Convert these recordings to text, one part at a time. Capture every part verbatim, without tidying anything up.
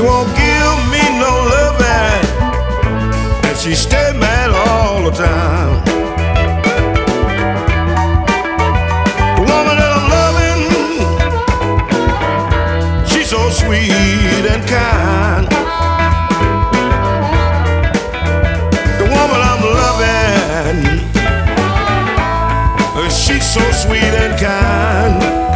won't give me no loving, and she stay mad all the time. The woman that I'm loving, she's so sweet and kind. The woman I'm loving, she's so sweet and kind.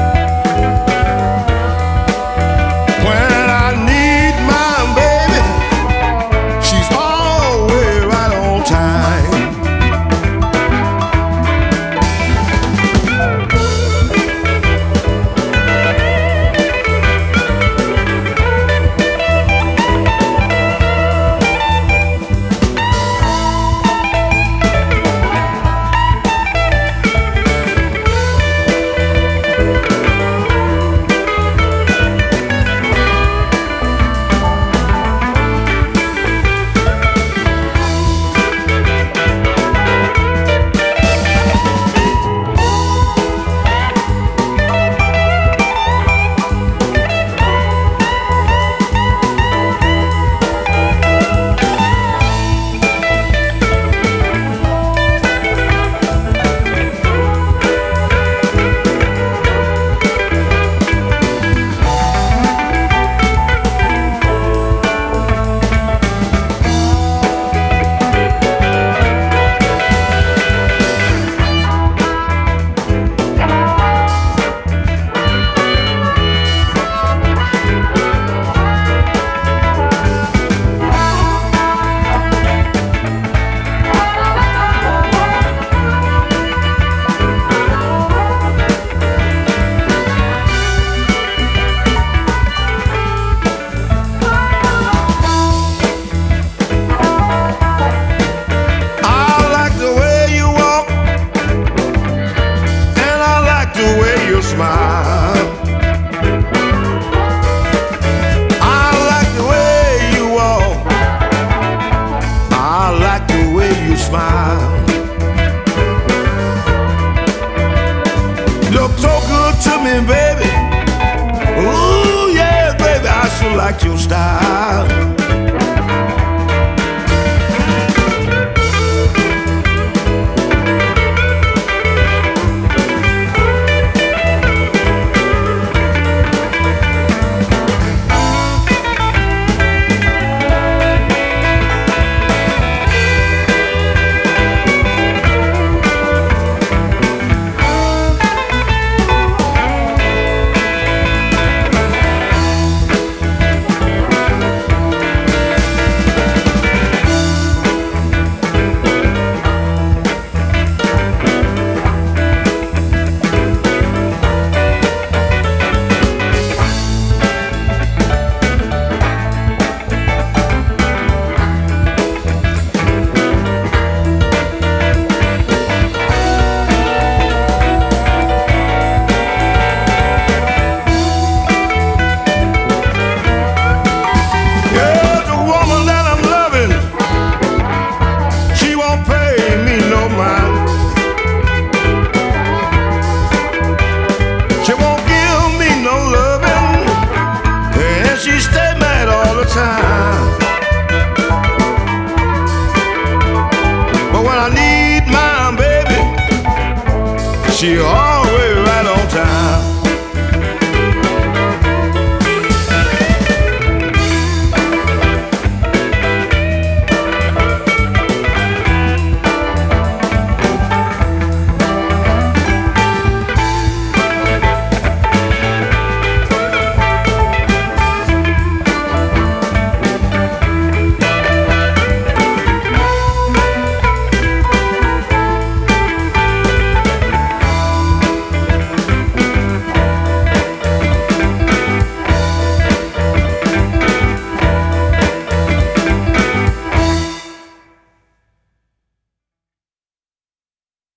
Smile. I like the way you walk. I like the way you smile. Look so good to me, baby. Ooh, yeah, baby, I sure like your style. But when I need my baby, she